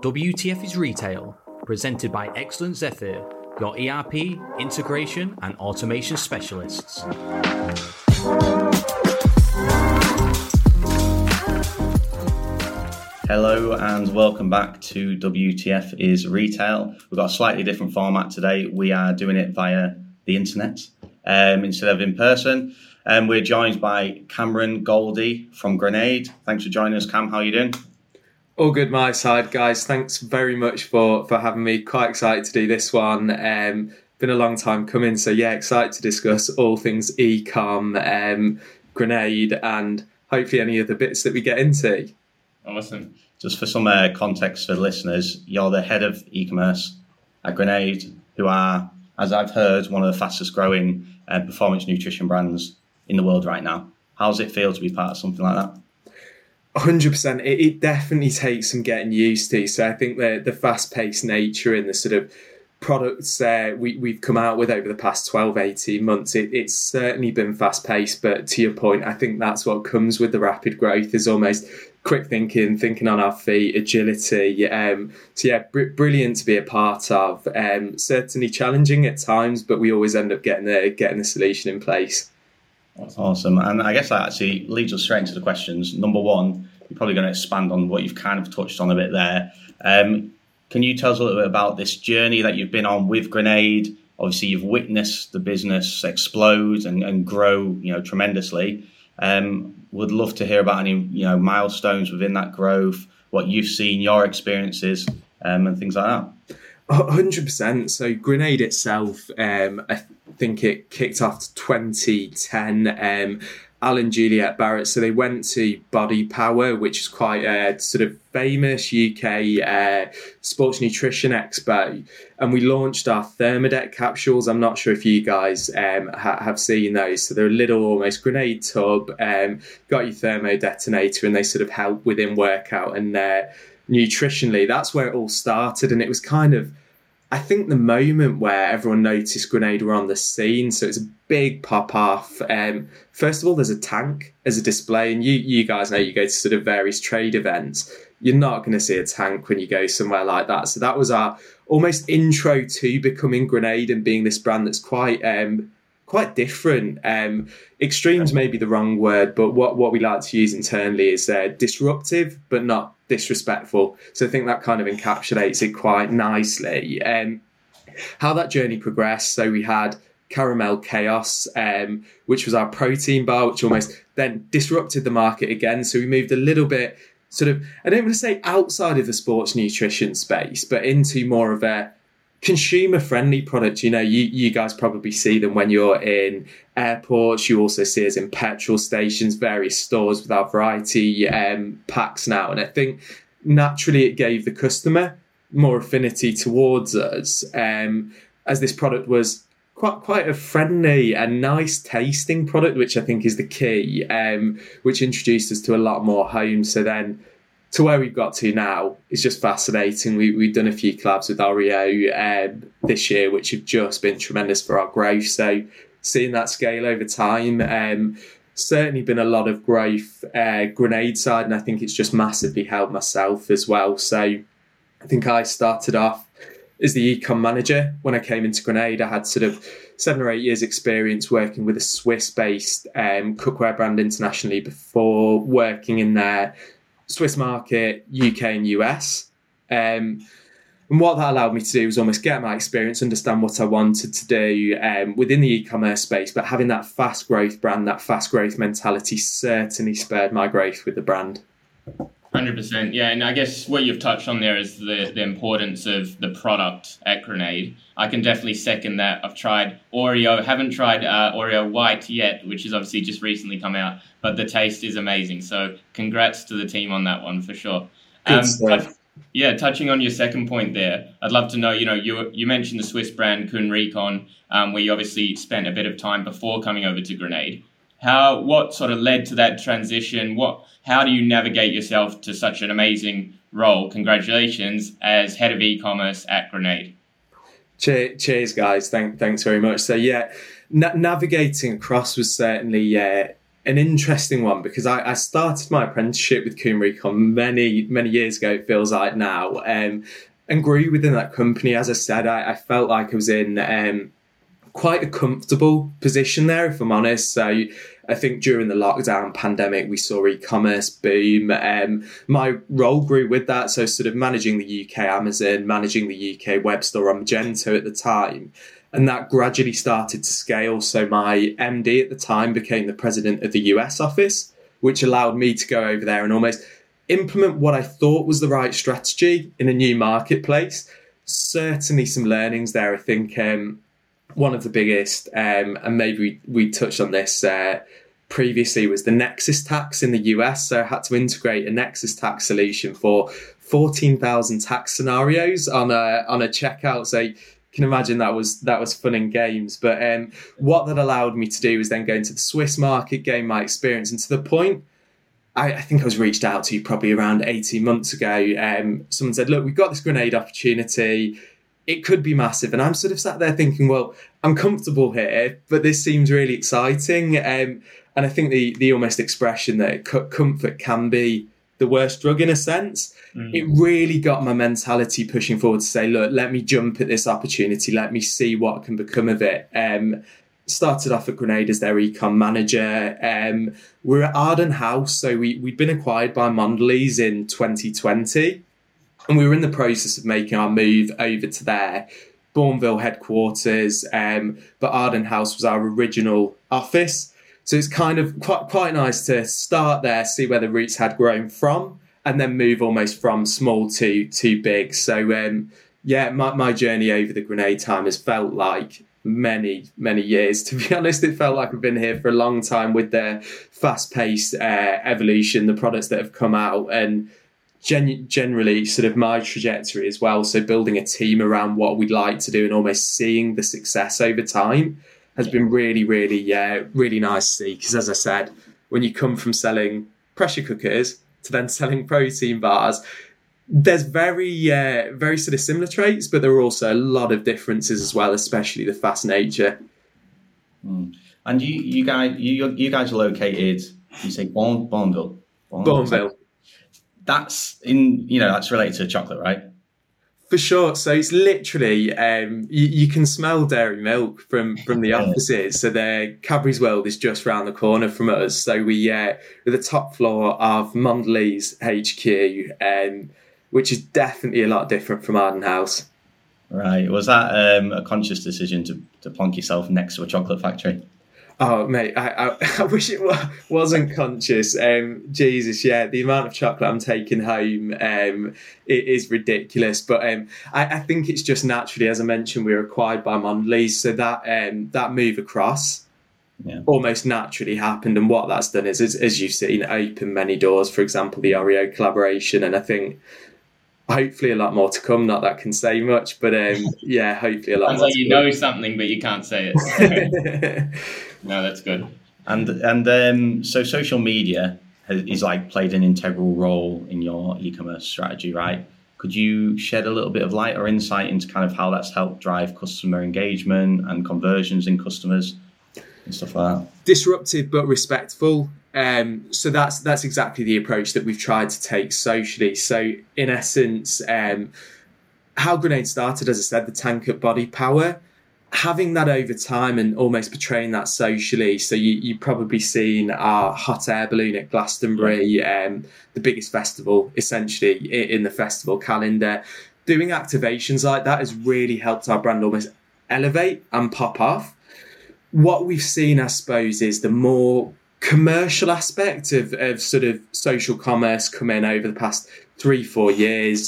WTF is Retail, presented by Excellent Zephyr, your ERP, integration and automation specialists. Hello and welcome back to WTF is Retail. We've got a slightly different format today. We are doing it via the internet instead of in person. We're joined by Cameron Goldie from Grenade. Thanks for joining us, Cam. How are you doing? All good my side, guys. Thanks very much for having me. Quite excited to do this one. Been a long time coming, so yeah, excited to discuss all things e-com, Grenade, and hopefully any of the bits that we get into. Awesome. Just for some context for the listeners, you're the head of e-commerce at Grenade, who are, as I've heard, one of the fastest growing performance nutrition brands in the world right now. How does it feel to be part of something like that? 100%. It definitely takes some getting used to. So I think the fast-paced nature and the sort of products we've come out with over the past 12, 18 months, it's certainly been fast-paced. But to your point, I think that's what comes with the rapid growth is almost quick thinking on our feet, agility. So yeah, brilliant to be a part of. Certainly challenging at times, but we always end up getting the solution in place. That's awesome. And I guess that actually leads us straight into the questions. Number one, you're probably going to expand on what you've kind of touched on a bit there. Can you tell us a little bit about this journey that you've been on with Grenade? Obviously, you've witnessed the business explode and grow, tremendously. Would love to hear about any, milestones within that growth, what you've seen, your experiences, and things like that. 100%. So Grenade itself, I think it kicked off 2010. Alan Juliet Barrett, so they went to Body Power, which is quite a sort of famous UK sports nutrition expo, and we launched our Thermodet capsules. I'm not sure if you guys have seen those. So they're a little almost grenade tub, got your thermo detonator, and they sort of help within workout and nutritionally. That's where it all started, and it was kind of, I think, the moment where everyone noticed Grenade were on the scene. So it's a big pop off. First of all, there's a tank as a display, and you guys know, you go to sort of various trade events, you're not going to see a tank when you go somewhere like that. So that was our almost intro to becoming Grenade and being this brand that's quite different. Extreme's maybe the wrong word, but what we like to use internally is disruptive, but not disrespectful. So I think that kind of encapsulates it quite nicely. How that journey progressed. So we had Caramel Chaos, which was our protein bar, which almost then disrupted the market again. So we moved a little bit sort of, I don't want to say outside of the sports nutrition space, but into more of a consumer-friendly product. You guys probably see them when you're in airports. You also see us in petrol stations, various stores with our variety packs now. And I think naturally it gave the customer more affinity towards us, as this product was quite a friendly and nice tasting product, which I think is the key, which introduced us to a lot more homes. So then to where we've got to now is just fascinating. We've done a few collabs with Oreo this year, which have just been tremendous for our growth. So seeing that scale over time, certainly been a lot of growth Grenade side, and I think it's just massively helped myself as well. So I think I started off as the e-com manager. When I came into Grenade, I had sort of 7 or 8 years experience working with a Swiss-based cookware brand internationally before working in their Swiss market, UK and US. And what that allowed me to do was almost get my experience, understand what I wanted to do within the e-commerce space, but having that fast growth brand, that fast growth mentality certainly spurred my growth with the brand. 100%, yeah, and I guess what you've touched on there is the importance of the product at Grenade. I can definitely second that. I've tried Oreo, haven't tried Oreo White yet, which has obviously just recently come out, but the taste is amazing. So congrats to the team on that one for sure. Touching on your second point there, I'd love to know, you mentioned the Swiss brand Kuhn Recon, where you obviously spent a bit of time before coming over to Grenade. What sort of led to that transition? How do you navigate yourself to such an amazing role? Congratulations as head of e-commerce at Grenade. Cheers, guys. Thanks very much. So yeah, navigating across was certainly an interesting one, because I started my apprenticeship with Coombe Recon many, many years ago, it feels like now, and grew within that company. As I said, I felt like I was in quite a comfortable position there, if I'm honest. So I think during the lockdown pandemic, we saw e-commerce boom. My role grew with that. So sort of managing the UK Amazon, managing the UK web store on Magento at the time. And that gradually started to scale. So my MD at the time became the president of the US office, which allowed me to go over there and almost implement what I thought was the right strategy in a new marketplace. Certainly some learnings there. I think one of the biggest, and maybe we touched on this previously, was the Nexus tax in the US. So I had to integrate a Nexus tax solution for 14,000 tax scenarios on a checkout. So you can imagine that was fun and games. But what that allowed me to do was then go into the Swiss market, gain my experience. And to the point, I think I was reached out to probably around 18 months ago. Someone said, look, we've got this Grenade opportunity. It could be massive. And I'm sort of sat there thinking, well, I'm comfortable here, but this seems really exciting. And I think the almost expression that comfort can be the worst drug in a sense, it really got my mentality pushing forward to say, look, let me jump at this opportunity. Let me see what can become of it. Started off at Grenade as their ecom manager. We're at Arden House. So we'd been acquired by Mondelez in 2020. And we were in the process of making our move over to their Bourneville headquarters. But Arden House was our original office. So it's kind of quite nice to start there, see where the roots had grown from, and then move almost from small to big. So, my journey over the Grenade time has felt like many, many years. To be honest, it felt like I've been here for a long time with the fast-paced evolution, the products that have come out, and generally sort of my trajectory as well. So building a team around what we'd like to do and almost seeing the success over time has been really, really, really nice to see. Because as I said, when you come from selling pressure cookers to then selling protein bars, there's very, very sort of similar traits, but there are also a lot of differences as well, especially the fast nature. And you guys are located, you say Bourneville? Bourneville. That's that's related to chocolate, right? For sure. So it's literally, you can smell dairy milk from the offices. So the Cadbury's World is just round the corner from us. So we're the top floor of Mondelez HQ, which is definitely a lot different from Arden House. Right. Was that a conscious decision to plonk yourself next to a chocolate factory? Oh, mate, I wish it wasn't conscious. Jesus, yeah, the amount of chocolate I'm taking home it is ridiculous. But I think it's just naturally, as I mentioned, we were acquired by Mondelez. So that move across almost naturally happened. And what that's done is, as you've seen, opened many doors. For example, the Oreo collaboration. And I think hopefully a lot more to come. Not that I can say much, but hopefully a lot more. Sounds like you know something, but you can't say it. No, that's good. And so social media is like played an integral role in your e-commerce strategy, right? Could you shed a little bit of light or insight into kind of how that's helped drive customer engagement and conversions in customers and stuff like that? Disruptive but respectful. So that's exactly the approach that we've tried to take socially. So in essence, how Grenade started, as I said, the tank at Body Power, having that over time and almost portraying that socially. So you've probably seen our hot air balloon at Glastonbury, the biggest festival essentially in the festival calendar. Doing activations like that has really helped our brand almost elevate and pop off. What we've seen, I suppose, is the more commercial aspect of sort of social commerce come in over the past 3-4 years.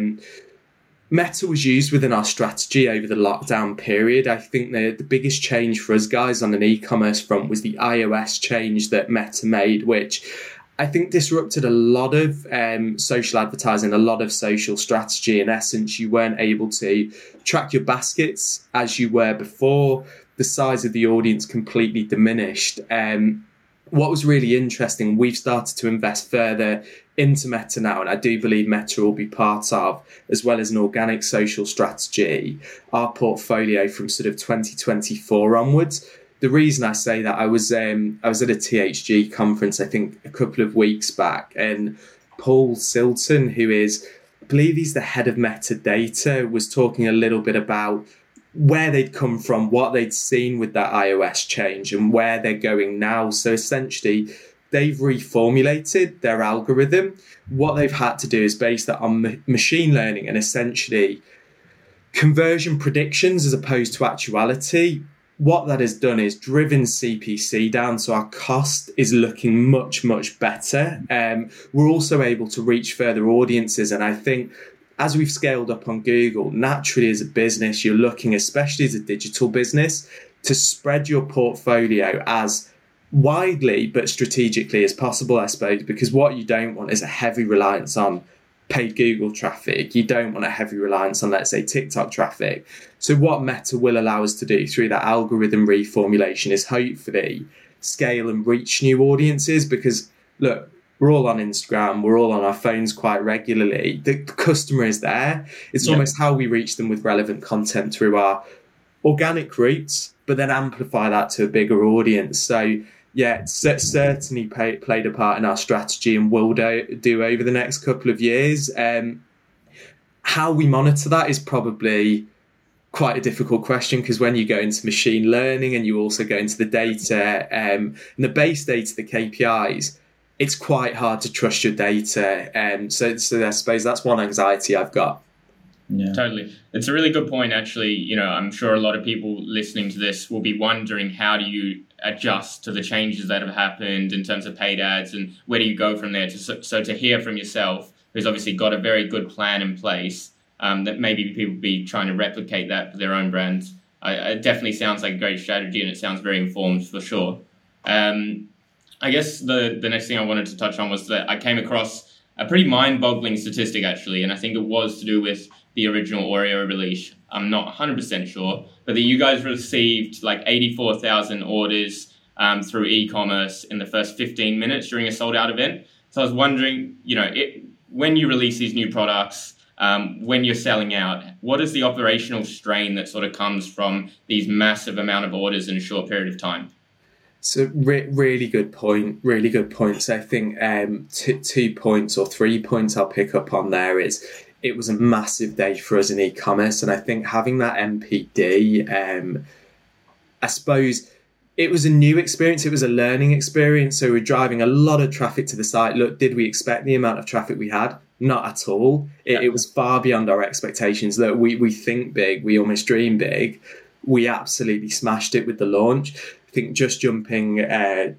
Meta was used within our strategy over the lockdown period. I think the biggest change for us guys on an e-commerce front was the iOS change that Meta made, which I think disrupted a lot of social advertising, a lot of social strategy. In essence, you weren't able to track your baskets as you were before. The size of the audience completely diminished. What was really interesting, we've started to invest further into Meta now, and I do believe Meta will be part of, as well as an organic social strategy, our portfolio from sort of 2024 onwards. the reason I say that, I was at a THG conference, I think a couple of weeks back, and Paul Silton, who is, I believe he's the head of metadata, was talking a little bit about where they'd come from, what they'd seen with that iOS change and where they're going now. So essentially, they've reformulated their algorithm. What they've had to do is base that on machine learning and essentially conversion predictions as opposed to actuality. What that has done is driven CPC down, so our cost is looking much, much better. We're also able to reach further audiences, and I think as we've scaled up on Google, naturally as a business, you're looking, especially as a digital business, to spread your portfolio as widely but strategically as possible, I suppose, because what you don't want is a heavy reliance on paid Google traffic. You don't want a heavy reliance on, let's say, TikTok traffic. So what Meta will allow us to do through that algorithm reformulation is hopefully scale and reach new audiences, because look, we're all on Instagram, we're all on our phones quite regularly. The customer is there. It's almost how we reach them with relevant content through our organic routes, but then amplify that to a bigger audience. So yeah, it's certainly played a part in our strategy and will do over the next couple of years. How we monitor that is probably quite a difficult question, because when you go into machine learning and you also go into the data and the base data, the KPIs, it's quite hard to trust your data. So I suppose that's one anxiety I've got. Yeah. Totally. It's a really good point, actually. You know, I'm sure a lot of people listening to this will be wondering, how do you adjust to the changes that have happened in terms of paid ads, and where do you go from there? So to hear from yourself, who's obviously got a very good plan in place, that maybe people be trying to replicate that for their own brands, it definitely sounds like a great strategy, and it sounds very informed for sure. I guess the next thing I wanted to touch on was that I came across a pretty mind-boggling statistic, actually, and I think it was to do with the original Oreo release. I'm not 100% sure, but that you guys received like 84,000 orders through e-commerce in the first 15 minutes during a sold-out event. So I was wondering, you know, when you release these new products, when you're selling out, what is the operational strain that sort of comes from these massive amount of orders in a short period of time? So really good point. Really good point. So I think 2 points or 3 points I'll pick up on there is, it was a massive day for us in e-commerce. And I think having that MPD, I suppose it was a new experience. It was a learning experience. So we're driving a lot of traffic to the site. Look, did we expect the amount of traffic we had? Not at all. It was far beyond our expectations. Look, we think big. We almost dream big. We absolutely smashed it with the launch. I think just jumping to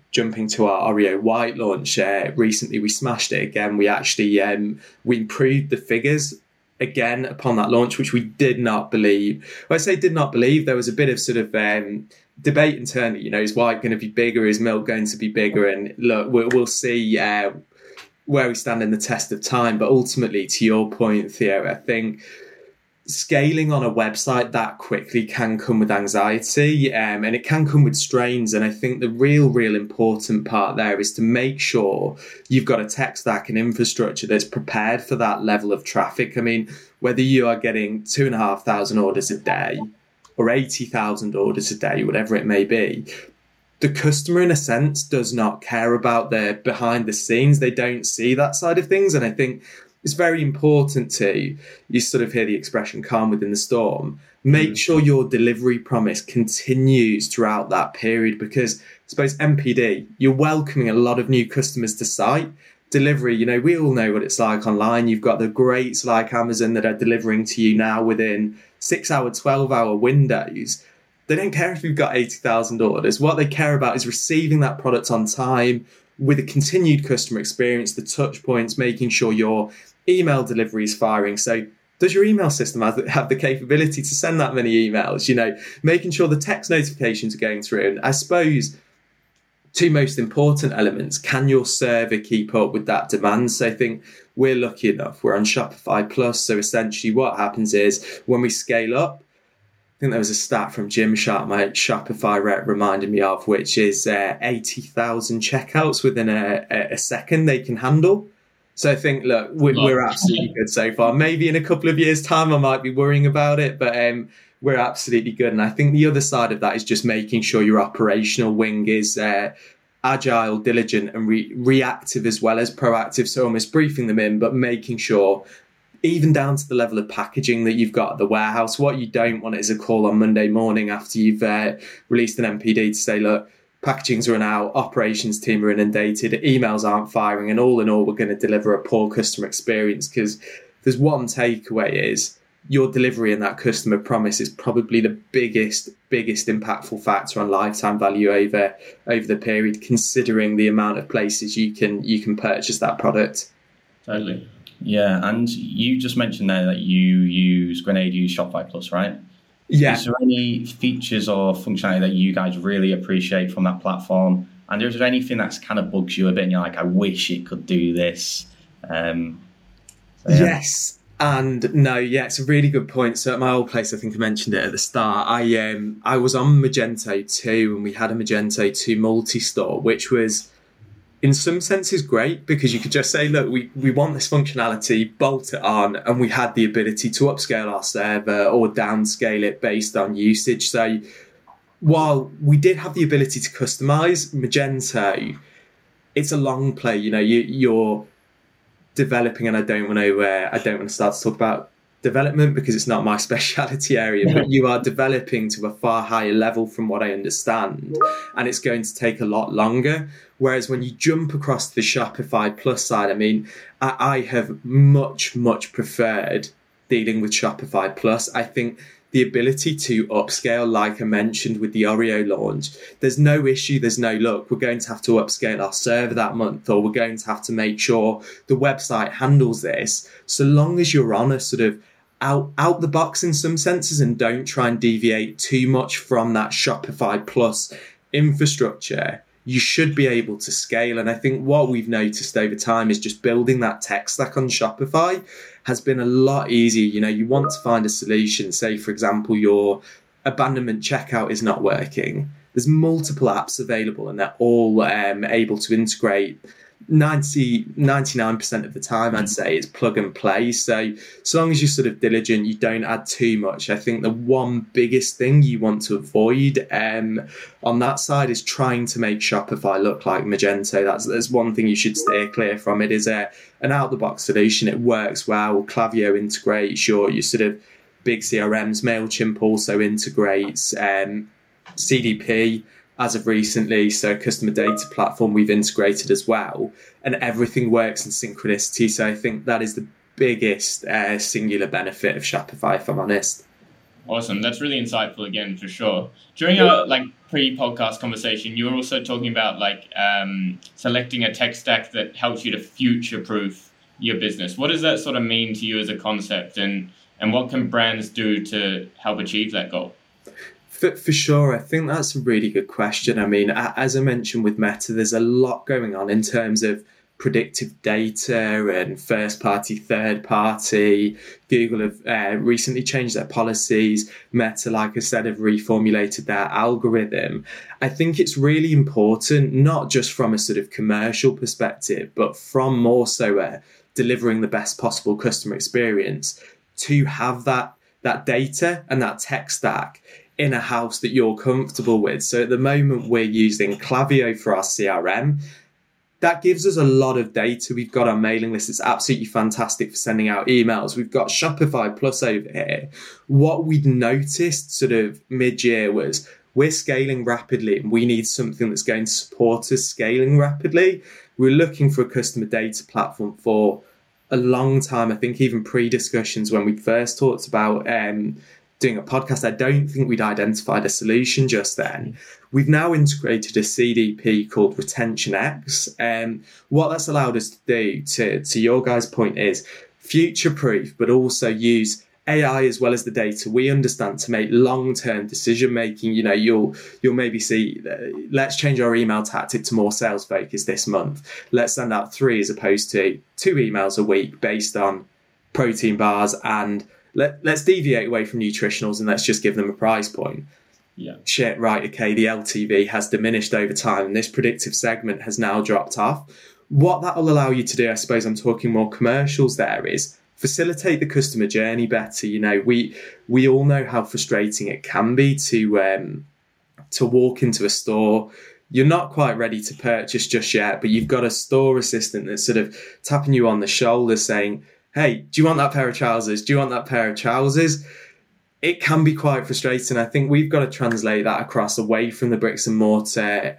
our Oreo White launch recently, we smashed it again. We actually we improved the figures again upon that launch, which we did not believe. When I say did not believe, there was a bit of sort of debate internally. You know, is White going to be bigger? Is Milk going to be bigger? And look, we'll see where we stand in the test of time. But ultimately, to your point, Theo, I think scaling on a website that quickly can come with anxiety, and it can come with strains. And I think the real important part there is to make sure you've got a tech stack and infrastructure that's prepared for that level of traffic. I mean, whether you are getting 2,500 orders a day or 80,000 orders a day, whatever it may be, the customer, in a sense, does not care about their behind the scenes. They don't see that side of things. And I think it's very important to, you sort of hear the expression calm within the storm, make sure your delivery promise continues throughout that period, because I suppose MPD, you're welcoming a lot of new customers to site. Delivery, you know, we all know what it's like online. You've got the greats like Amazon that are delivering to you now within 6-hour, 12-hour windows. They don't care if you've got 80,000 orders. What they care about is receiving that product on time with a continued customer experience, the touch points, making sure your email delivery is firing. So does your email system have the capability to send that many emails? You know, making sure the text notifications are going through. And I suppose two most important elements, can your server keep up with that demand? So I think we're lucky enough, we're on Shopify Plus. So essentially what happens is when we scale up, I think there was a stat from Gymshark, my Shopify rep reminded me of, which is 80,000 checkouts within a second they can handle. So I think, look, we're absolutely good so far. Maybe in a couple of years' time, I might be worrying about it, but we're absolutely good. And I think the other side of that is just making sure your operational wing is agile, diligent, and reactive as well as proactive. So almost briefing them in, but making sure, even down to the level of packaging that you've got at the warehouse, what you don't want is a call on Monday morning after you've released an MPD to say, look, packaging's run out, operations team are inundated, emails aren't firing, and all in all, we're going to deliver a poor customer experience. Because there's one takeaway is your delivery and that customer promise is probably the biggest impactful factor on lifetime value over the period, considering the amount of places you can purchase that product. Totally. Yeah, and you just mentioned there that Grenade use Shopify Plus, right? Yeah. Is there any features or functionality that you guys really appreciate from that platform? And is there anything that's kind of bugs you a bit and you're like, I wish it could do this? Yes and no. Yeah, it's a really good point. So at my old place, I think I mentioned it at the start, I was on Magento 2 and we had a Magento 2 multi-store, which was in some senses great because you could just say, look, we want this functionality, bolt it on, and we had the ability to upscale our server or downscale it based on usage. So while we did have the ability to customize Magento, it's a long play. You know, you're developing, and I don't want to start to talk about development because it's not my speciality area, but you are developing to a far higher level from what I understand, and it's going to take a lot longer. Whereas when you jump across to the Shopify Plus side, I mean, I have much preferred dealing with Shopify Plus. I think the ability to upscale, like I mentioned with the Oreo launch, there's no issue. There's no, look, we're going to have to upscale our server that month, or we're going to have to make sure the website handles this. So long as you're on a sort of out the box in some senses and don't try and deviate too much from that Shopify Plus infrastructure, you should be able to scale. And I think what we've noticed over time is just building that tech stack on Shopify has been a lot easier. You know, you want to find a solution. Say, for example, your abandonment checkout is not working. There's multiple apps available and they're all able to integrate. 99% of the time, I'd say, it's plug and play. So long as you're sort of diligent, you don't add too much. I think the one biggest thing you want to avoid on that side is trying to make Shopify look like Magento. That's one thing you should steer clear from. It is an out-the-box solution. It works well. Klaviyo integrates your sort of big CRMs. MailChimp also integrates CDP as of recently, so customer data platform we've integrated as well, and everything works in synchronicity. So I think that is the biggest singular benefit of Shopify, if I'm honest. Awesome. That's really insightful again, for sure. During our pre-podcast conversation, you were also talking about selecting a tech stack that helps you to future-proof your business. What does that sort of mean to you as a concept, and what can brands do to help achieve that goal? For sure, I think that's a really good question. I mean, as I mentioned with Meta, there's a lot going on in terms of predictive data and first party, third party. Google have recently changed their policies. Meta, like I said, have reformulated their algorithm. I think it's really important, not just from a sort of commercial perspective, but from more so delivering the best possible customer experience, to have that data and that tech stack in a house that you're comfortable with. So at the moment, we're using Klaviyo for our CRM. That gives us a lot of data. We've got our mailing list. It's absolutely fantastic for sending out emails. We've got Shopify Plus over here. What we'd noticed sort of mid-year was we're scaling rapidly and we need something that's going to support us scaling rapidly. We're looking for a customer data platform for a long time. I think even pre-discussions when we first talked about doing a podcast, I don't think we'd identified a solution just then. We've now integrated a CDP called Retention X. What that's allowed us to do, to your guys' point, is future-proof, but also use AI as well as the data we understand to make long-term decision-making. You know, you'll maybe see, let's change our email tactic to more sales focus this month. Let's send out 3 as opposed to 2 emails a week based on protein bars, and let's deviate away from nutritionals and let's just give them a price point. Yeah. Shit, right, okay, the LTV has diminished over time and this predictive segment has now dropped off. what that will allow you to do, I suppose I'm talking more commercials there, is facilitate the customer journey better. You know, we all know how frustrating it can be to walk into a store. You're not quite ready to purchase just yet, but you've got a store assistant that's sort of tapping you on the shoulder saying, hey, do you want that pair of trousers? Do you want that pair of trousers? It can be quite frustrating. I think we've got to translate that across away from the bricks and mortar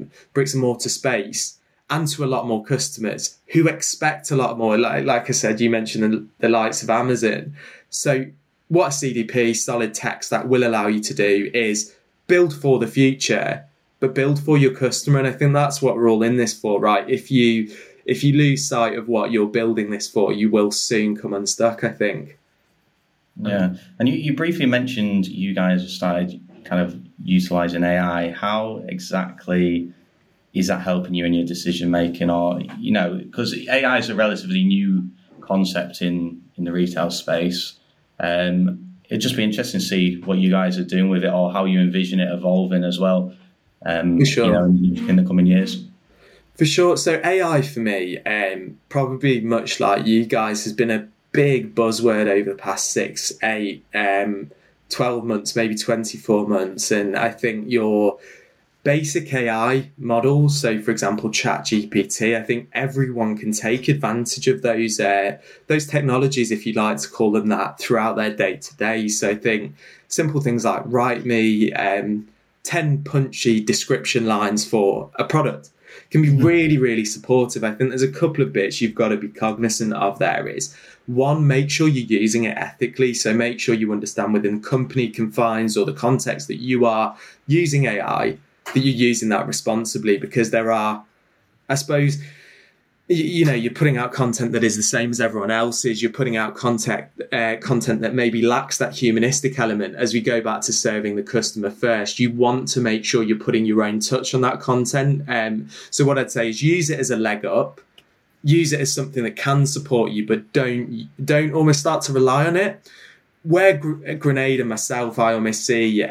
space and to a lot more customers who expect a lot more. Like I said, you mentioned the likes of Amazon. So what a CDP, solid tech stack, will allow you to do is build for the future, but build for your customer. And I think that's what we're all in this for, right? If you lose sight of what you're building this for, you will soon come unstuck, I think. Yeah. And you briefly mentioned you guys have started kind of utilizing AI. How exactly is that helping you in your decision making? Or, you know, because AI is a relatively new concept in the retail space. It'd just be interesting to see what you guys are doing with it, or how you envision it evolving as well. For sure. You know, in the coming years. For sure. So AI for me, probably much like you guys, has been a big buzzword over the past 6, 8, 12 months, maybe 24 months. And I think your basic AI models, so for example, ChatGPT, I think everyone can take advantage of those technologies, if you like to call them that, throughout their day to day. So I think simple things like write me 10 punchy description lines for a product can be really, really supportive. I think there's a couple of bits you've got to be cognizant of there is, one, make sure you're using it ethically. So make sure you understand within company confines or the context that you are using AI, that you're using that responsibly, because there are, I suppose, you know, you're putting out content that is the same as everyone else's. You're putting out content that maybe lacks that humanistic element. As we go back to serving the customer first, you want to make sure you're putting your own touch on that content. So what I'd say is use it as a leg up, use it as something that can support you, but don't almost start to rely on it. Where Grenade and myself, I almost see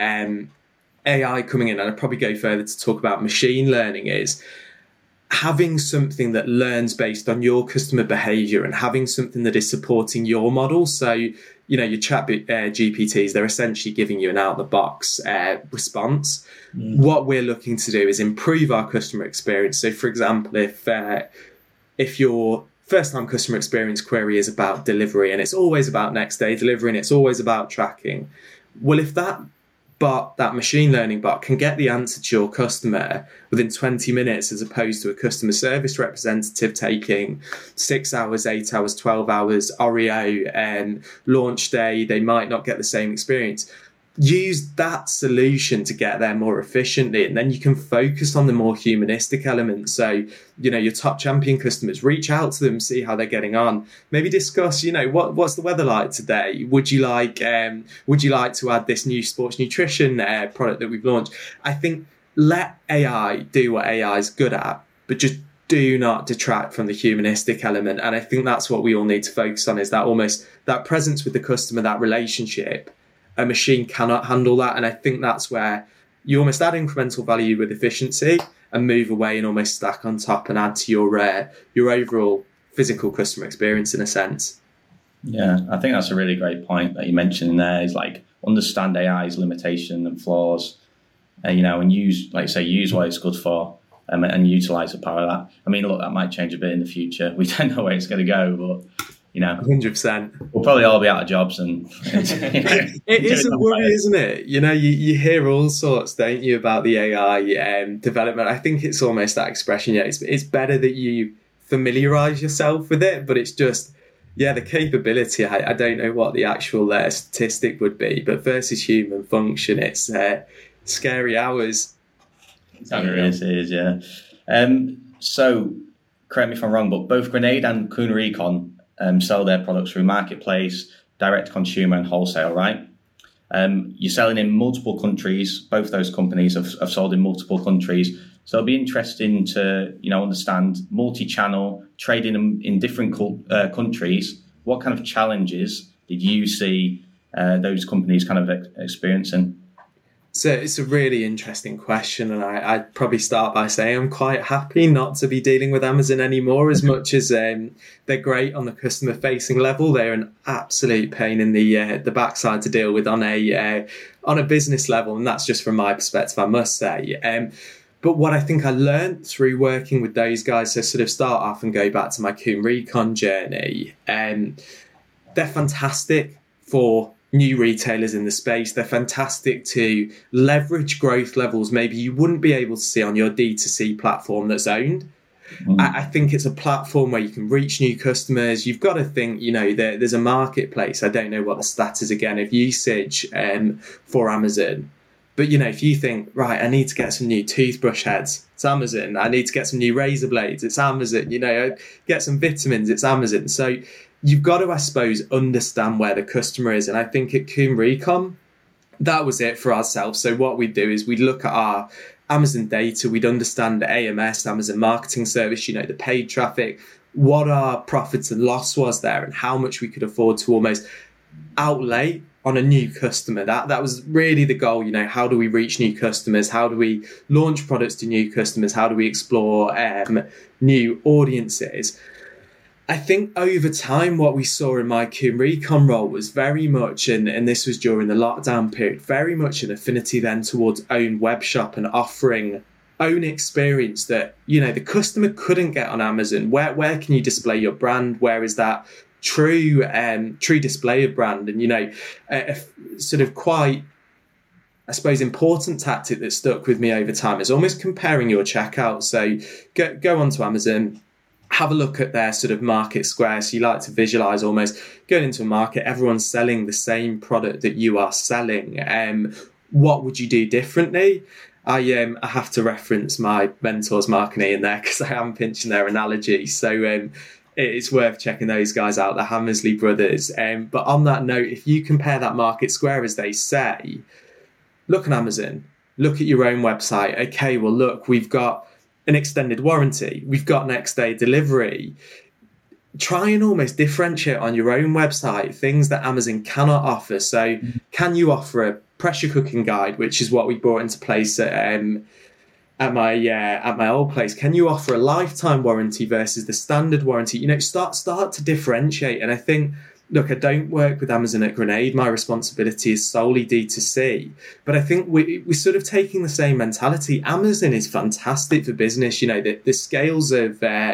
AI coming in, and I'd probably go further to talk about machine learning, is having something that learns based on your customer behavior and having something that is supporting your model. So, you know, your chat GPTs, they're essentially giving you an out-of-the-box response. What we're looking to do is improve our customer experience. So, for example, if your first-time customer experience query is about delivery and it's always about next-day delivery and it's always about tracking, well, if that machine learning bot can get the answer to your customer within 20 minutes, as opposed to a customer service representative taking 6 hours, 8 hours, 12 hours, Oreo and launch day, they might not get the same experience. Use that solution to get there more efficiently, and then you can focus on the more humanistic elements. So, you know, your top champion customers, reach out to them, see how they're getting on. Maybe discuss, you know, what's the weather like today? Would you like to add this new sports nutrition product that we've launched? I think let AI do what AI is good at, but just do not detract from the humanistic element. And I think that's what we all need to focus on, is that almost that presence with the customer, that relationship. A machine cannot handle that. And I think that's where you almost add incremental value with efficiency and move away and almost stack on top and add to your overall physical customer experience in a sense. Yeah, I think that's a really great point that you mentioned there, is like understand AI's limitation and flaws, you know, and use what it's good for, and utilize the power of that. I mean, look, that might change a bit in the future. We don't know where it's going to go, but you know, 100%. We'll probably all be out of jobs, and you know, it is a worry, isn't it? You know, you hear all sorts, don't you, about the AI development. I think it's almost that expression. Yeah, it's better that you familiarize yourself with it, but it's just, yeah, the capability. I don't know what the actual statistic would be, but versus human function, it's scary hours. It is, yeah. So, correct me if I'm wrong, but both Grenade and Kuna Econ sell their products through marketplace, direct consumer, and wholesale, right? You're selling in multiple countries. Both those companies have sold in multiple countries. So it'll be interesting to, you know, understand multi-channel trading in different countries. What kind of challenges did you see those companies kind of experiencing? So it's a really interesting question, and I'd probably start by saying I'm quite happy not to be dealing with Amazon anymore. As much as they're great on the customer-facing level, they're an absolute pain in the backside to deal with on a business level, and that's just from my perspective, I must say. But what I think I learned through working with those guys, so sort of start off and go back to my Coombe Recon journey, they're fantastic for new retailers in the space. They're fantastic to leverage growth levels maybe you wouldn't be able to see on your D2C platform that's owned. I think it's a platform where you can reach new customers. You've got to think, there's a marketplace. I don't know what the stat is again of usage for Amazon. But, if you think, right, I need to get some new toothbrush heads, it's Amazon. I need to get some new razor blades, it's Amazon. Get some vitamins, it's Amazon. So you've got to, I suppose, understand where the customer is. And I think at Coombe Recon, that was it for ourselves. So what we'd do is we'd look at our Amazon data, we'd understand AMS, Amazon Marketing Service, the paid traffic, what our profits and loss was there and how much we could afford to almost outlay on a new customer. That was really the goal. How do we reach new customers? How do we launch products to new customers? How do we explore new audiences? I think over time, what we saw in my Coombe Recon role was very much, and this was during the lockdown period, very much an affinity then towards own web shop and offering own experience that, the customer couldn't get on Amazon. Where can you display your brand? Where is that true display of brand? And, a sort of quite, I suppose, important tactic that stuck with me over time is almost comparing your checkout. So go onto Amazon, have a look at their sort of market square. So you like to visualize almost going into a market, everyone's selling the same product that you are selling. What would you do differently? I have to reference my mentors, Mark and Ian, there because I am pinching their analogy. So it's worth checking those guys out, the Hammersley brothers. But on that note, if you compare that market square, as they say, look at Amazon, look at your own website. Okay, well, look, we've got an extended warranty, we've got next day delivery. Try and almost differentiate on your own website things that Amazon cannot offer. So can you offer a pressure cooking guide, which is what we brought into place at my old place? Can you offer a lifetime warranty versus the standard warranty? Start to differentiate. And I think, look, I don't work with Amazon at Grenade. My responsibility is solely D2C. But I think we're sort of taking the same mentality. Amazon is fantastic for business. The scales of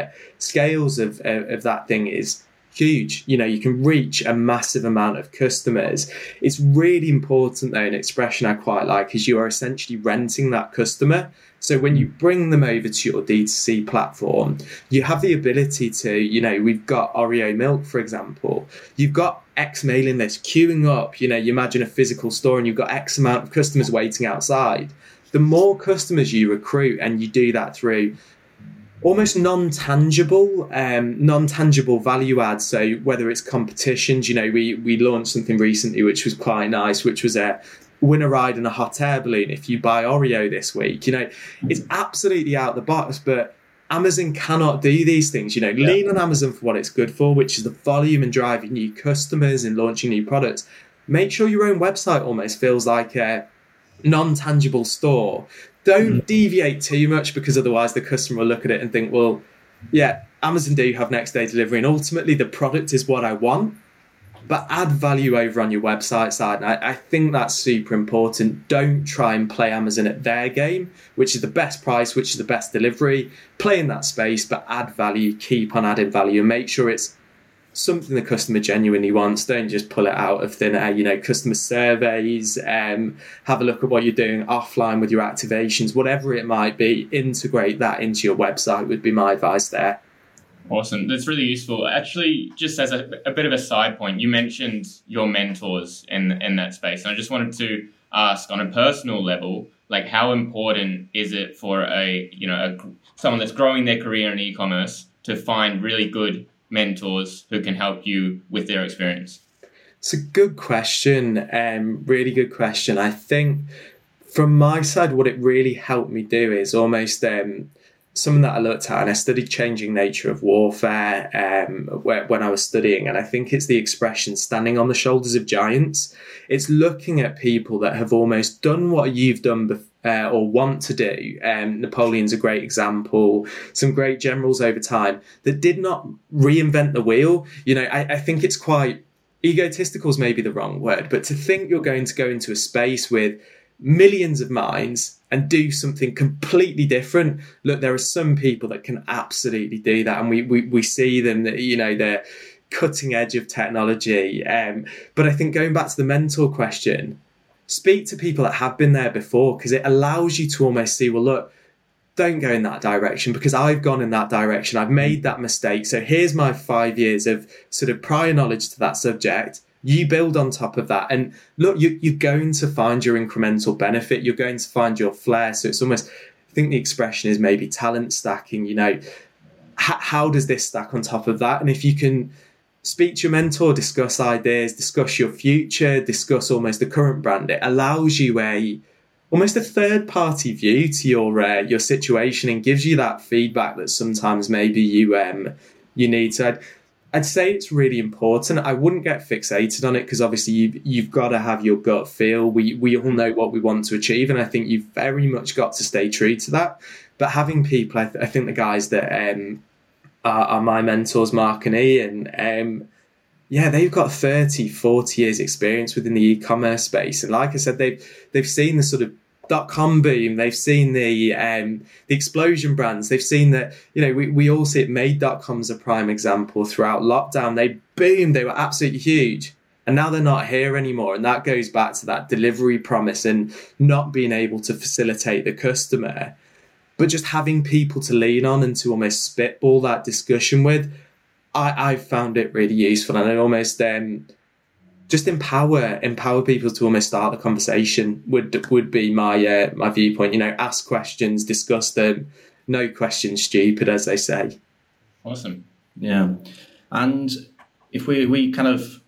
that thing is huge. You can reach a massive amount of customers. It's really important, though, an expression I quite like is you are essentially renting that customer. So when you bring them over to your D2C platform, you have the ability to, we've got Oreo milk, for example. You've got X mailing list queuing up. You imagine a physical store and you've got X amount of customers waiting outside. The more customers you recruit, and you do that through almost non-tangible value adds. So whether it's competitions, we launched something recently which was quite nice, which was a win a ride in a hot air balloon if you buy Oreo this week. It's absolutely out the box, but Amazon cannot do these things. Lean on Amazon for what it's good for, which is the volume and driving new customers and launching new products. Make sure your own website almost feels like a non-tangible store. Don't deviate too much, because otherwise the customer will look at it and think, well, yeah, Amazon do have next day delivery and ultimately the product is what I want. But add value over on your website side. And I think that's super important. Don't try and play Amazon at their game, which is the best price, which is the best delivery. Play in that space, but add value, keep on adding value, and make sure it's something the customer genuinely wants. Don't just pull it out of thin air. Customer surveys, have a look at what you're doing offline with your activations, whatever it might be. Integrate that into your website would be my advice there. Awesome. That's really useful. Actually, just as a bit of a side point, you mentioned your mentors in that space. And I just wanted to ask, on a personal level, like, how important is it for someone that's growing their career in e-commerce to find really good mentors who can help you with their experience? It's a good question. Really good question. I think from my side, what it really helped me do is almost something that I looked at, and I studied Changing Nature of Warfare when I was studying, and I think it's the expression standing on the shoulders of giants. It's looking at people that have almost done what you've done or want to do. Napoleon's a great example. Some great generals over time that did not reinvent the wheel. I think it's quite egotistical is maybe the wrong word, but to think you're going to go into a space with millions of minds and do something completely different. Look, there are some people that can absolutely do that, and we see them that, they're cutting edge of technology. But I think going back to the mentor question, speak to people that have been there before, because it allows you to almost see, well, look, don't go in that direction because I've gone in that direction. I've made that mistake. So here's my 5 years of sort of prior knowledge to that subject. You build on top of that. And look, you're going to find your incremental benefit. You're going to find your flair. So it's almost, I think the expression is maybe talent stacking. How does this stack on top of that? And if you can speak to your mentor, discuss ideas, discuss your future, discuss almost the current brand, it allows you almost a third party view to your situation and gives you that feedback that sometimes maybe you need. So I'd say it's really important. I wouldn't get fixated on it because obviously you've got to have your gut feel. We all know what we want to achieve, and I think you've very much got to stay true to that. But having people, I think the guys that are my mentors, Mark and Ian, they've got 30, 40 years experience within the e-commerce space. And like I said, they've seen the sort of .com boom. They've seen the explosion brands. They've seen that, we all see it. Made.com's a prime example. Throughout lockdown, they boomed. They were absolutely huge. And now they're not here anymore. And that goes back to that delivery promise and not being able to facilitate the customer, but just having people to lean on and to almost spitball that discussion with. I've found it really useful, and I almost just empower people to almost start the conversation would be my my viewpoint. Ask questions, discuss them. No questions stupid, as they say. Awesome. Yeah, and if we kind of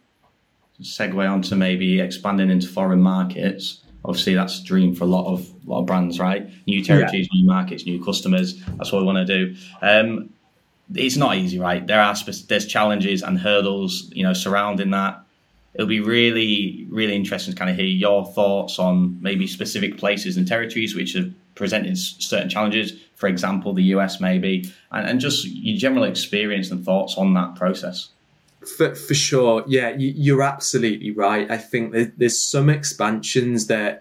segue on to maybe expanding into foreign markets, obviously that's a dream for a lot of brands, right? New territories, New markets, new customers. That's what we want to do. It's not easy, right? There's challenges and hurdles, surrounding that. It'll be really, really interesting to kind of hear your thoughts on maybe specific places and territories which have presented certain challenges. For example, the US maybe, and just your general experience and thoughts on that process. For sure, yeah, you're absolutely right. I think there's some expansions that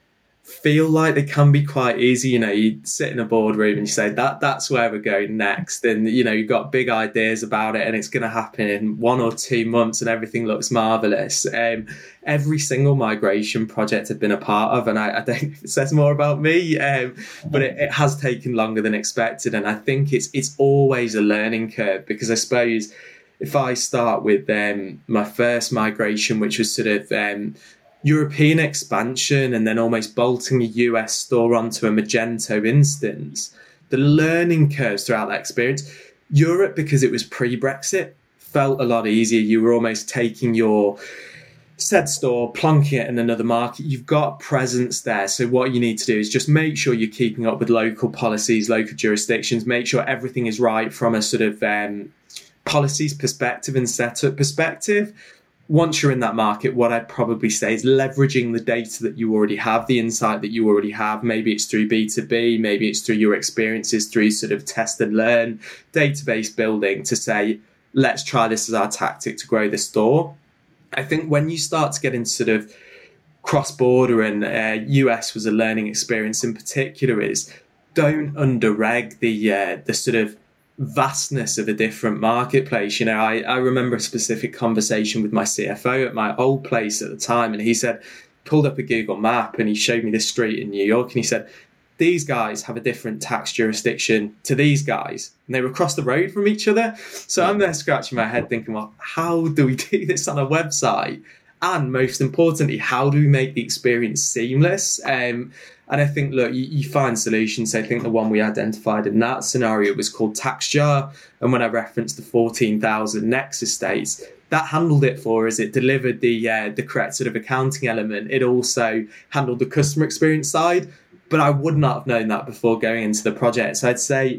feel like they can be quite easy. You sit in a boardroom and you say that's where we're going next, and you've got big ideas about it and it's going to happen in 1 or 2 months and everything looks marvelous. Every single migration project I've been a part of, and I don't know if it says more about me, but it has taken longer than expected, and I think it's always a learning curve, because I suppose if I start with my first migration, which was sort of European expansion and then almost bolting a US store onto a Magento instance, the learning curves throughout that experience. Europe, because it was pre-Brexit, felt a lot easier. You were almost taking your said store, plonking it in another market. You've got presence there. So what you need to do is just make sure you're keeping up with local policies, local jurisdictions, make sure everything is right from a sort of policies perspective and setup perspective. Once you're in that market, what I'd probably say is leveraging the data that you already have, the insight that you already have. Maybe it's through B2B, maybe it's through your experiences, through sort of test and learn, database building, to say, let's try this as our tactic to grow the store. I think when you start to get into sort of cross-border, and US was a learning experience in particular, is don't under-reg the sort of vastness of a different marketplace. I remember a specific conversation with my CFO at my old place at the time, and he said, pulled up a Google map and he showed me this street in New York, and he said, these guys have a different tax jurisdiction to these guys, and they were across the road from each other. So I'm there scratching my head thinking, well, how do we do this on a website? And most importantly, how do we make the experience seamless? And I think, look, you find solutions. I think the one we identified in that scenario was called TaxJar. And when I referenced the 14,000 Nexus states, that handled it for us. It delivered the correct sort of accounting element. It also handled the customer experience side. But I would not have known that before going into the project. So I'd say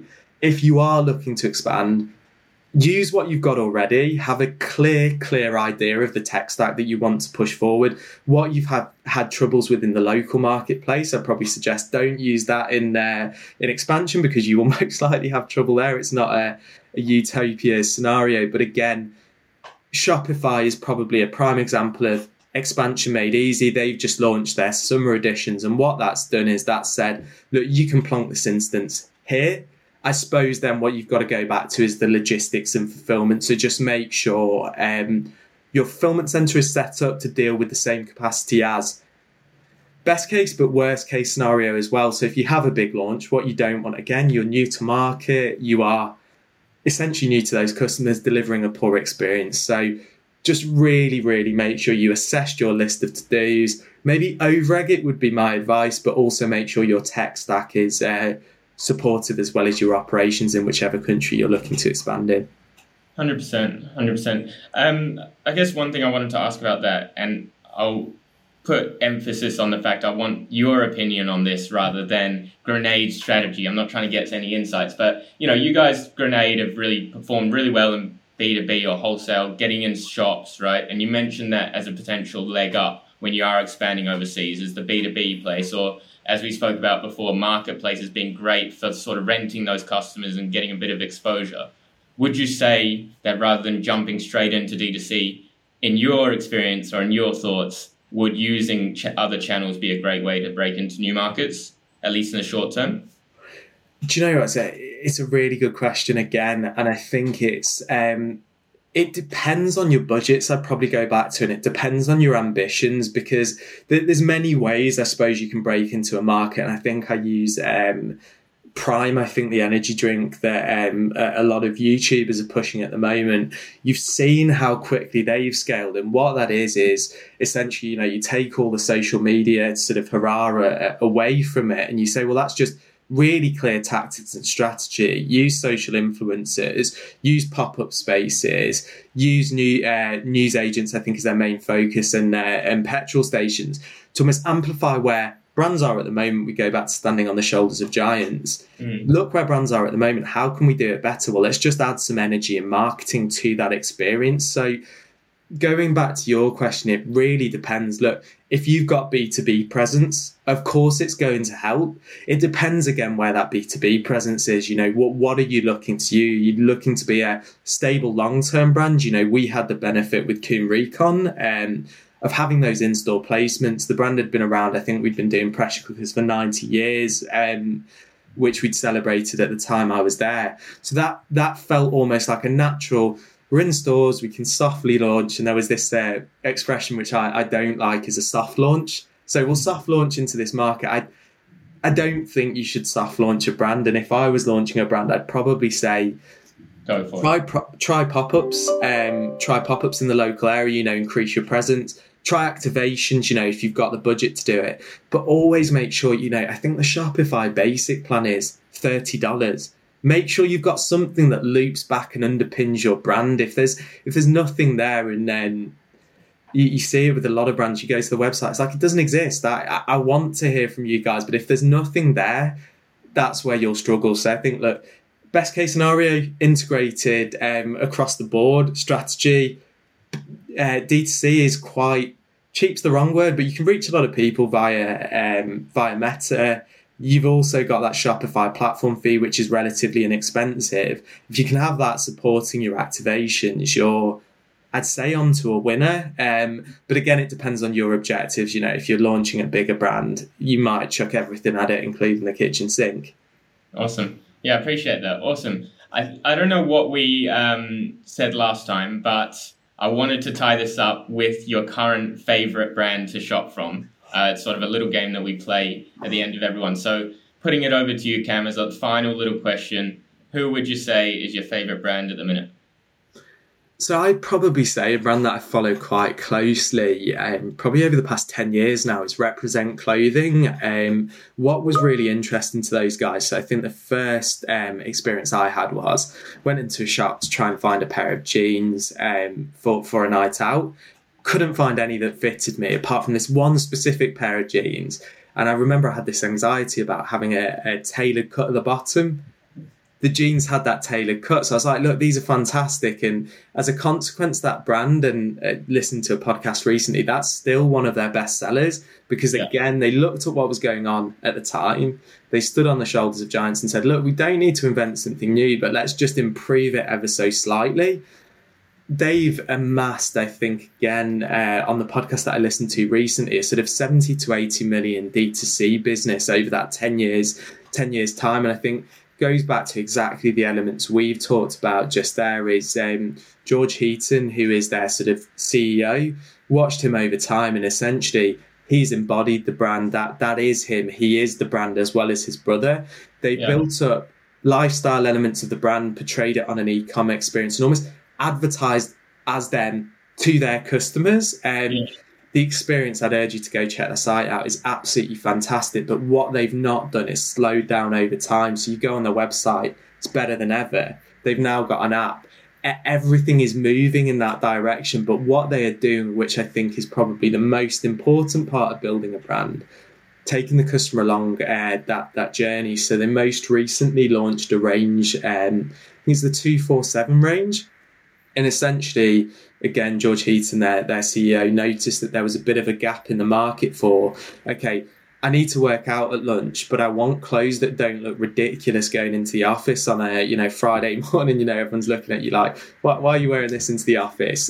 if you are looking to expand, use what you've got already. Have a clear idea of the tech stack that you want to push forward. What you've had troubles with in the local marketplace, I'd probably suggest don't use that in expansion, because you will most likely have trouble there. It's not a utopia scenario. But again, Shopify is probably a prime example of expansion made easy. They've just launched their summer editions, and what that's done is that said, look, you can plonk this instance here. I suppose then what you've got to go back to is the logistics and fulfillment. So just make sure your fulfillment center is set up to deal with the same capacity as best case, but worst case scenario as well. So if you have a big launch, what you don't want, again, you're new to market, you are essentially new to those customers, delivering a poor experience. So just really, really make sure you assess your list of to-dos. Maybe over-egg it would be my advice, but also make sure your tech stack is supportive as well as your operations in whichever country you're looking to expand in. 100%. I guess one thing I wanted to ask about that, and I'll put emphasis on the fact I want your opinion on this rather than Grenade's strategy. I'm not trying to get any insights, but you guys, Grenade, have really performed really well in B2B or wholesale, getting in shops, right? And you mentioned that as a potential leg up when you are expanding overseas, is the B2B place, or as we spoke about before, marketplace has been great for sort of renting those customers and getting a bit of exposure. Would you say that rather than jumping straight into D2C, in your experience or in your thoughts, would using other channels be a great way to break into new markets, at least in the short term? Do you know what? It's a really good question again, and I think it depends on your budgets. I'd probably go back to, and it depends on your ambitions, because there's many ways I suppose you can break into a market. And I think I use Prime, I think the energy drink that a lot of YouTubers are pushing at the moment. You've seen how quickly they've scaled, and what that is essentially, you take all the social media sort of hurrah away from it, and you say, well, that's just really clear tactics and strategy. Use social influencers, use pop-up spaces, use news agents, I think is their main focus, and petrol stations to almost amplify where brands are at the moment. We go back to standing on the shoulders of giants. Look where brands are at the moment. How can we do it better? Well, let's just add some energy and marketing to that experience. So going back to your question, it really depends. Look, if you've got B2B presence, of course it's going to help. It depends again where that B2B presence is. What are you looking to do? You're looking to be a stable long-term brand. We had the benefit with Kuhn Recon of having those in-store placements. The brand had been around. I think we'd been doing pressure cookers for 90 years, which we'd celebrated at the time I was there. So that felt almost like a natural, we're in stores, we can softly launch. And there was this expression, which I don't like, is a soft launch. So we'll soft launch into this market. I don't think you should soft launch a brand. And if I was launching a brand, I'd probably say, go for it. Try pop-ups. Try pop-ups in the local area, increase your presence. Try activations, if you've got the budget to do it. But always make sure, I think the Shopify basic plan is $30. Make sure you've got something that loops back and underpins your brand. If there's nothing there, and then you see it with a lot of brands, you go to the website, it's like it doesn't exist. I want to hear from you guys, but if there's nothing there, that's where you'll struggle. So I think, look, best case scenario, integrated across the board strategy. D2C is quite cheap's the wrong word, but you can reach a lot of people via Meta. You've also got that Shopify platform fee, which is relatively inexpensive. If you can have that supporting your activations, you're, I'd say, onto a winner. But again, it depends on your objectives. If you're launching a bigger brand, you might chuck everything at it, including the kitchen sink. Awesome. Yeah, I appreciate that. Awesome. I don't know what we said last time, but I wanted to tie this up with your current favorite brand to shop from. It's sort of a little game that we play at the end of everyone. So putting it over to you, Cam, as a final little question, who would you say is your favorite brand at the minute? So I'd probably say a brand that I follow quite closely, probably over the past 10 years now, is Represent Clothing. What was really interesting to those guys, so I think the first experience I had was, went into a shop to try and find a pair of jeans for a night out. Couldn't find any that fitted me, apart from this one specific pair of jeans. And I remember I had this anxiety about having a tailored cut at the bottom. the jeans had that tailored cut. So I was like, look, these are fantastic. And as a consequence, that brand, and listened to a podcast recently, that's still one of their best sellers, because again, they looked at what was going on at the time. They stood on the shoulders of giants and said, look, we don't need to invent something new, but let's just improve it ever so slightly. They've amassed, I think, again, on the podcast that I listened to recently, a sort of 70 to 80 million D2C business over that 10 years time. And I think goes back to exactly the elements we've talked about just there. Is George Heaton, who is their sort of CEO, watched him over time, and essentially he's embodied the brand. That is him. He is the brand as well as his brother. They built up lifestyle elements of the brand, portrayed it on an e-com experience, and almost advertised as them to their customers. The experience, I'd urge you to go check the site out, is absolutely fantastic. But what they've not done is slowed down over time. So you go on their website, it's better than ever. They've now got an app. Everything is moving in that direction. But what they are doing, which I think is probably the most important part of building a brand, taking the customer along that journey. So they most recently launched a range, I think it's the 247 range. And essentially, again, George Heaton, their CEO, noticed that there was a bit of a gap in the market for, okay, I need to work out at lunch, but I want clothes that don't look ridiculous going into the office on a, Friday morning. Everyone's looking at you like, why are you wearing this into the office?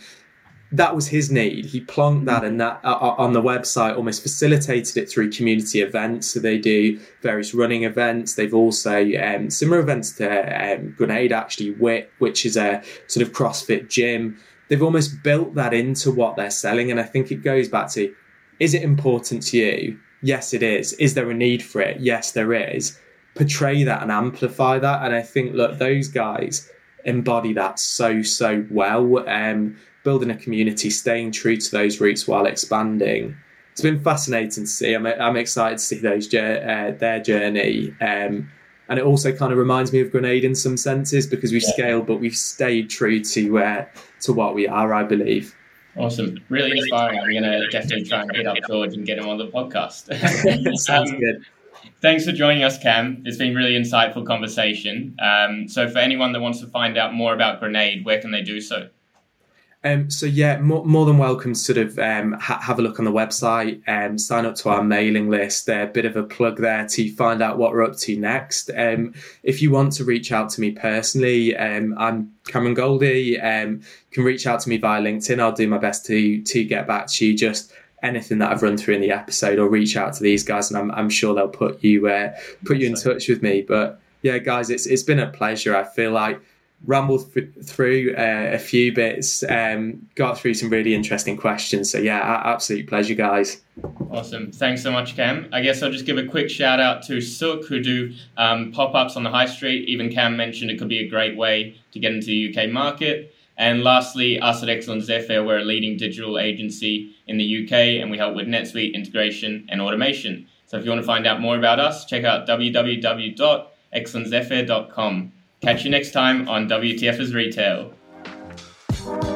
That was his need. He plonked that, and that on the website, almost facilitated it through community events. So they do various running events. They've also similar events to Grenade, actually, WIT, which is a sort of CrossFit gym. They've almost built that into what they're selling. And I think it goes back to, is it important to you? Yes, it is. Is there a need for it? Yes, there is. Portray that and amplify that. And I think, look, those guys embody that so well. Building a community, staying true to those roots while expanding. It's been fascinating to see. I'm excited to see their journey. And it also kind of reminds me of Grenade in some senses, because we've scaled, but we've stayed true to what we are, I believe. Awesome. Really inspiring. I'm going to definitely try and hit up George and get him on the podcast. Sounds good. Thanks for joining us, Cam. It's been really insightful conversation. So for anyone that wants to find out more about Grenade, where can they do so? More than welcome to sort of have a look on the website, sign up to our mailing list. A bit of a plug there to find out what we're up to next. If you want to reach out to me personally, I'm Cameron Goldie. Can reach out to me via LinkedIn. I'll do my best to get back to you. Just anything that I've run through in the episode, or reach out to these guys, and I'm sure they'll put you in touch with me. But yeah, guys, it's been a pleasure. I feel like rambled through a few bits, got through some really interesting questions. So yeah, absolute pleasure, guys. Awesome. Thanks so much, Cam. I guess I'll just give a quick shout out to Sook, who do pop-ups on the high street. Even Cam mentioned it could be a great way to get into the UK market. And lastly, us at Excellence FR, we're a leading digital agency in the UK, and we help with NetSuite integration and automation. So if you want to find out more about us, check out www.excellencefr.com. Catch you next time on WTF is Retail.